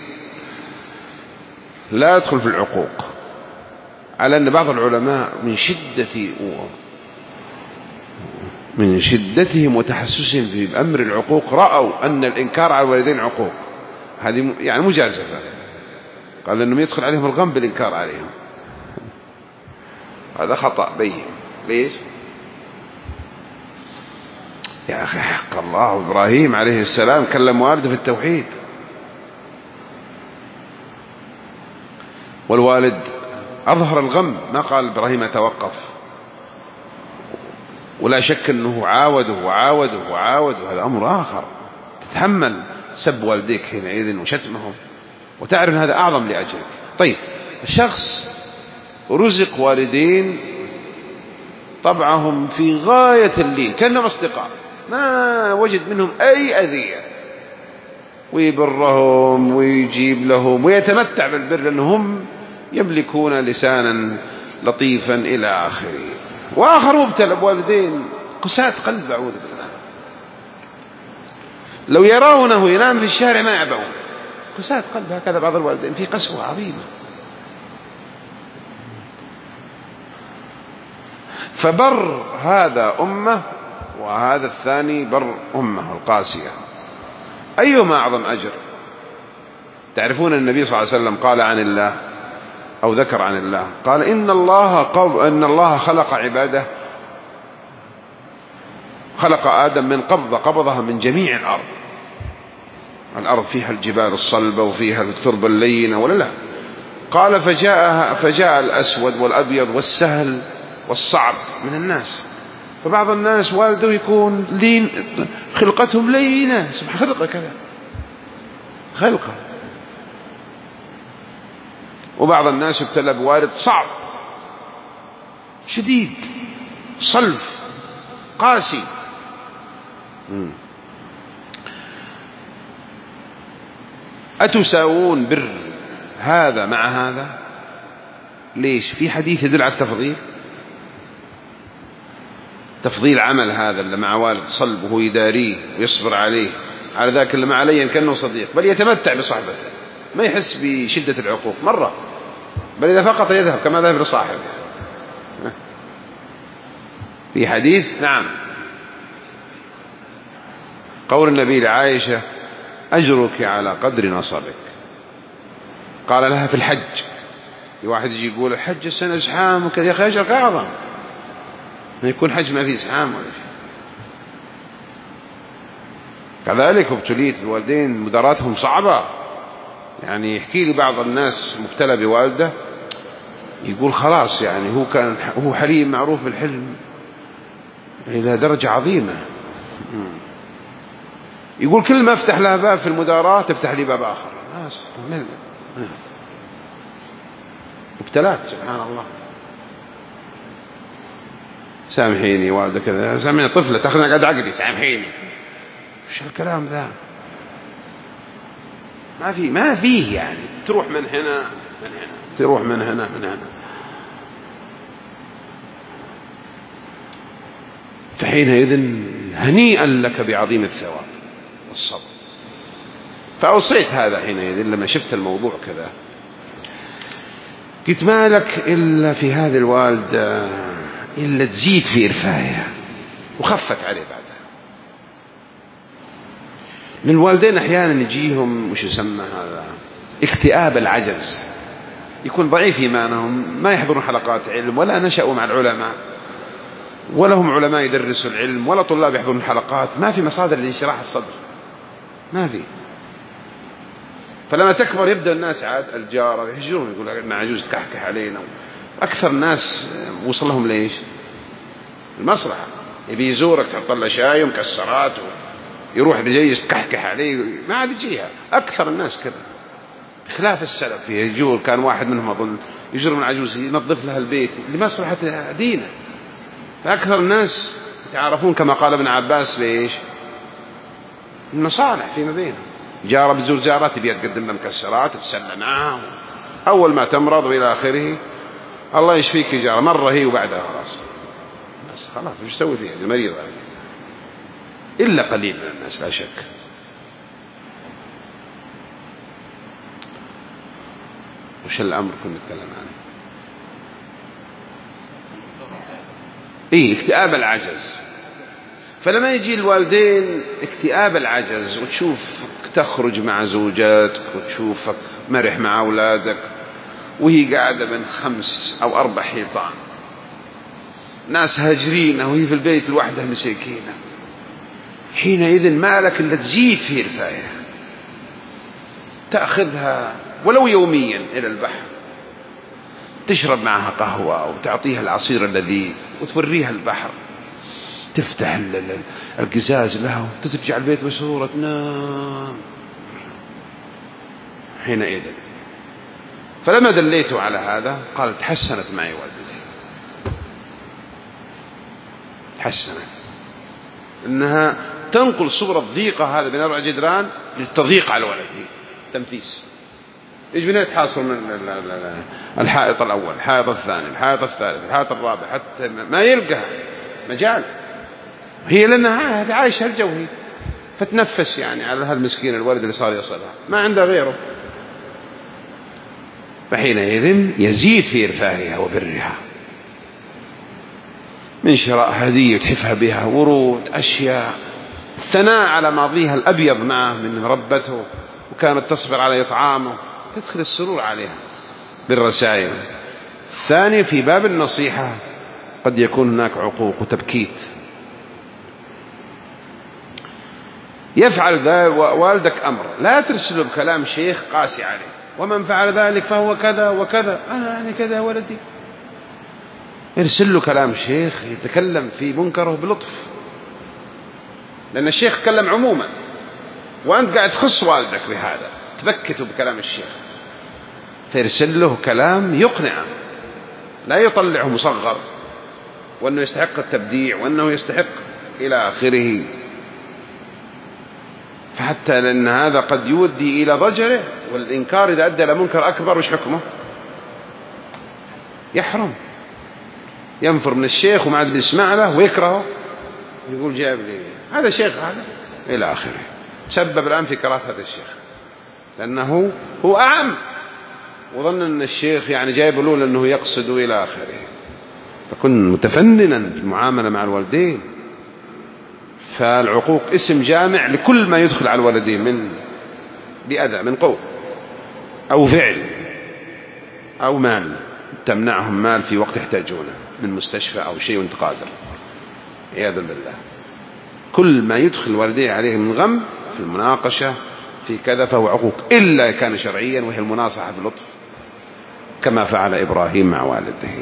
لا يدخل في العقوق، على أن بعض العلماء من شدة من شدتهم وتحسسهم في أمر العقوق رأوا أن الإنكار على الوالدين عقوق، هذه يعني مجازفة، قال أنهم يدخل عليهم الغم بالإنكار عليهم، هذا خطأ بين. ليش؟ يا أخي حق الله، إبراهيم عليه السلام كلم والده في التوحيد، والوالد أظهر الغم، ما قال إبراهيم توقف، ولا شك أنه عاوده وعاوده وعاوده، هذا أمر آخر، تتحمل سب والديك حينئذ وشتمهم وتعرف أن هذا أعظم لأجلك. طيب الشخص رزق والدين طبعهم في غاية اللين كأنهم أصدقاء، ما وجد منهم أي أذية، ويبرهم ويجيب لهم ويتمتع بالبر لأنهم يملكون لسانا لطيفا إلى آخره. وآخر مبتلى بوالدين قساة قلب، أعوذ بالله، لو يرونه ينام في الشارع ما يعبؤون، قساة قلب. هكذا بعض الوالدين في قسوة عظيمة. فبر هذا أمه، وهذا الثاني بر أمه القاسية، أيهما أعظم أجر؟ تعرفون النبي صلى الله عليه وسلم قال عن الله، أو ذكر عن الله، قال إن الله, قب... إن الله خلق عباده، خلق آدم من قبضة قبضها من جميع الأرض، الأرض فيها الجبال الصلبة وفيها التربة اللينة ولا لا؟ قال فجاء, فجاء الأسود والأبيض والسهل والصعب من الناس. فبعض الناس والده يكون لين، خلقتهم لينة، سبحان خلقه كذا خلقه، وبعض الناس يبتلى بوالد صعب شديد صلف قاسي. أتساوون بر هذا مع هذا؟ ليش؟ في حديث يدل على التفضيل، تفضيل عمل هذا اللي مع والد صلب وهو يداريه ويصبر عليه على ذاك اللي مع عليه كأنه صديق، بل يتمتع بصحبته، ما يحس بشدة العقوق مرة، بل إذا فقط يذهب كما ذهب لصاحبه. في حديث نعم قول النبي لعائشة أجرك على قدر نصبك، قال لها في الحج، واحد يجي يقول الحج السنة زحام وكذا، يا أخي أجرك أعظم، ما يكون حج ما فيه زحام ولا شيء. كذلك ابتليت الوالدين مداراتهم صعبة، يعني يحكي لي بعض الناس مبتلى بوالده يقول خلاص يعني هو كان هو حليم معروف بالحلم إلى درجة عظيمة، يقول كل ما افتح لها باب في المداراة تفتح لي باب آخر، ناس مبتلات سبحان الله. سامحيني والده كذا، سامحيني طفلة تاخذنا قد عقلي، سامحيني، وش الكلام ذا؟ ما في ما فيه يعني، تروح من هنا من هنا، تروح من هنا من هنا. فحينئذ هنيئا لك بعظيم الثواب والصبر. فأوصيت هذا حينئذ لما شفت الموضوع كذا، قلت ما لك إلا في هذه الوالدة إلا تزيد في إرفاعها، وخفت عليه بعدها. للوالدين أحيانا يجيهم وش يسمى هذا اكتئاب العجز، يكون ضعيف إيمانهم، ما يحضرون حلقات علم ولا نشأوا مع العلماء ولا هم علماء يدرسوا العلم ولا طلاب يحضرون حلقات، ما في مصادر لانشراح الصدر، ما في. فلما تكبر يبدأ الناس عاد الجارة يهجرون، يقول لنا عجوز تكحكح علينا. أكثر الناس وصل لهم ليش؟ المصلحة، يبي يزورك تحط له شاي ومكسرات، يروح بجيس تكحكح عليه، ما عاد يجيها. أكثر الناس كذا، خلاف السلف يجور، كان واحد منهم أظن يجر من عجوز ينظف لها البيت لمصلحة دينه. فأكثر الناس يتعارفون كما قال ابن عباس ليش؟ المصالح فيما بينهم. جارة بتزور جارة تبي تقدم لها مكسرات تتسلى معها، أول ما تمرض وإلى آخره الله يشفيك يا جارة، مرة هي وبعدها خلاص بس خلاص وش تسوي فيها المريضة، إلا قليل من الناس لا شك. وش الأمر كنا نتكلم عنه؟ إيه اكتئاب العجز. فلما يجي الوالدين اكتئاب العجز وتشوفك تخرج مع زوجاتك وتشوفك مرح مع أولادك وهي قاعدة بين خمس أو أربع حيطان، ناس هاجرين وهي في البيت لوحدها مساكينة، حينئذ ما لك إلا تزيد في رفاية، تأخذها ولو يوميا إلى البحر، تشرب معها قهوة وتعطيها العصير الذي وتوريها البحر، تفتح القزاز لها وترجع البيت مسرورة تنام. حينئذ فلما دليته على هذا قال تحسنت معي والدتي، تحسنت إنها تنقل صورة الضيقة هذا بين أربع جدران للتضييق على ولدي، تنفيس. إيش بنا يتحاصر من الحائط الأول، الحائط الثاني، الحائط الثالث، الحائط الرابع، حتى ما يلقى مجال، هي لأنها عايشة الجوهي فتنفس يعني على هالمسكين الولد اللي صار يصلها ما عنده غيره. فحينئذ يزيد في إرفاهها وبرها من شراء هدية تحفها بها، ورود، أشياء، الثناء على ماضيها الأبيض معه من ربته وكانت تصبر على إطعامه، تدخل السرور عليها بالرسائل. الثاني في باب النصيحة قد يكون هناك عقوق وتبكيت، يفعل ذا والدك أمر لا ترسله بكلام شيخ قاسي عليه، ومن فعل ذلك فهو كذا وكذا، أنا يعني كذا ولدي، ارسل له كلام شيخ يتكلم في منكره بلطف، لأن الشيخ تكلم عموما وأنت قاعد تخص والدك بهذا تبكته بكلام الشيخ، فيرسل له كلام يقنعه لا يطلعه مصغر وأنه يستحق التبديع وأنه يستحق إلى آخره. فحتى لأن هذا قد يودي إلى ضجره، والإنكار إذا أدى لمنكر أكبر وش حكمه؟ يحرم، ينفر من الشيخ وما عاد يسمع له ويكرهه، يقول جاب لي هذا شيخ هذا إلى آخره. تسبب الآن في كراهة هذا الشيخ لأنه هو أعم، وظن أن الشيخ يعني جايب له لأنه يقصد إلى آخره. فكن متفننا في المعاملة مع الوالدين. فالعقوق اسم جامع لكل ما يدخل على الوالدين من بأذى من قول أو فعل أو مال، تمنعهم مال في وقت يحتاجونه من مستشفى أو شيء وانت قادر، عياذا بالله. كل ما يدخل الوالدين عليه من غم في المناقشة في كذا فهو عقوق، إلا كان شرعيا وهي المناصحة بلطف كما فعل إبراهيم مع والده،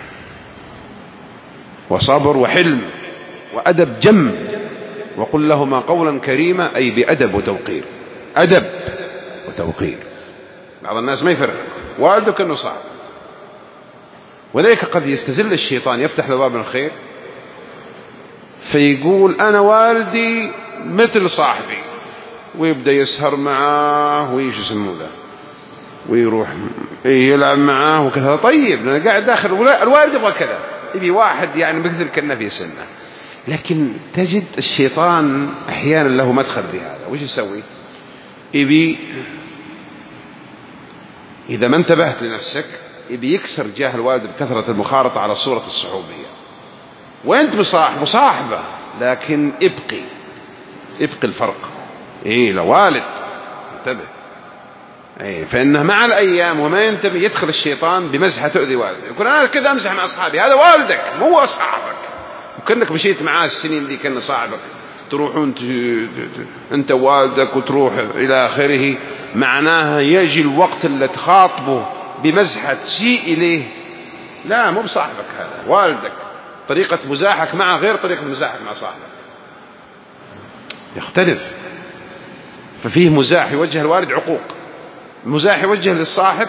وصبر وحلم وأدب جم، وقل لهما قولا كريما، أي بأدب وتوقير، أدب وتوقير. بعض الناس ما يفرق والده كأنه صعب، وذلك قد يستزل الشيطان يفتح له باب الخير فيقول أنا والدي مثل صاحبي، ويبدأ يسهر معاه ويش اسمه ذا ويروح يلعب معاه وكذا. طيب أنا قاعد داخل الوالد يبغى كذا، يبي واحد يعني مثل كنا في سنة. لكن تجد الشيطان أحيانا له مدخل بهذا، وش يسوي؟ يبي إذا ما انتبهت لنفسك يبي يكسر جاه الوالد بكثرة المخارطة على صورة الصحوبية، وأنت مصاحب مصاحبة، لكن ابقي ابقي الفرق. إيه لوالد انتبه، إيه فإنه مع الأيام وما ينتبه يدخل الشيطان بمزحة تؤذي والدك، يقول أنا كذا أمزح مع أصحابي، هذا والدك مو صاحبك، وكأنك مشيت معاه السنين دي كأنه صاحبك، تروحون أنت والدك وتروح إلى آخره. معناها يجي الوقت اللي تخاطبه بمزحة شيء إليه، لا مو بصاحبك هذا والدك، طريقة مزاحك معه غير طريقة مزاحك مع صاحبك، يختلف. ففيه مزاح يوجه الوالد عقوق، مزاح يوجه للصاحب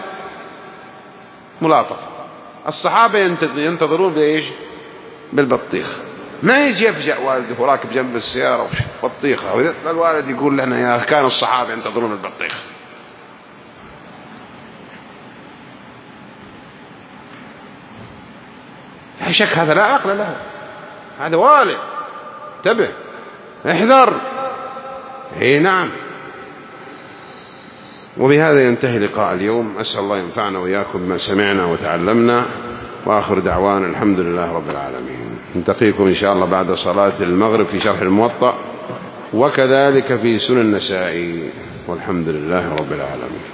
ملاطفة. الصحابة ينتظرون بإيش؟ بالبطيخ، ما يجي يفجأ والده وراكب جنب السيارة بطيخة، الوالد يقول لنا يا كان الصحابة ينتظرون البطيخ. لا شك هذا لا عقل له، هذا والد. انتبه، احذر. اي نعم. وبهذا ينتهي لقاء اليوم. أسأل الله ينفعنا وإياكم بما سمعنا وتعلمنا، وآخر دعوانا الحمد لله رب العالمين. نلتقيكم إن شاء الله بعد صلاة المغرب في شرح الموطأ، وكذلك في سنن النسائي، والحمد لله رب العالمين.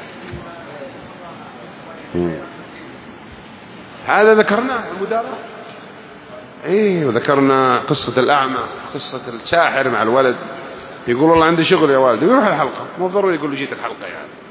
هذا ذكرنا المدارة، ايه، وذكرنا قصة الأعمى، قصة الساحر مع الولد، يقول والله عندي شغل يا والد، يروح الحلقة، مو ضروري يقول له جيت الحلقة يعني.